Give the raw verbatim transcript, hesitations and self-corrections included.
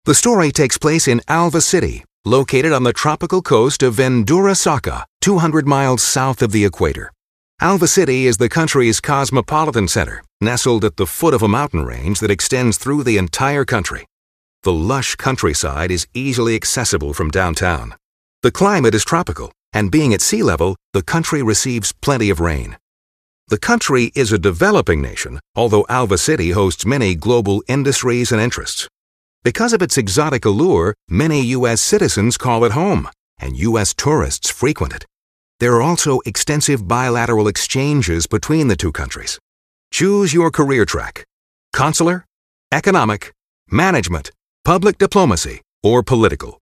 The story takes place in Alva City, located on the tropical coast of Vendura Saka, two hundred miles south of the equator. Alva City is the country's cosmopolitan center, nestled at the foot of a mountain range that extends through the entire country. The lush countryside is easily accessible from downtown. The climate is tropical, and being at sea level, the country receives plenty of rain. The country is a developing nation, although Alva City hosts many global industries and interests. Because of its exotic allure, many U S citizens call it home, and U S tourists frequent it. There are also extensive bilateral exchanges between the two countries. Choose your career track: consular, economic, management, public diplomacy, or political.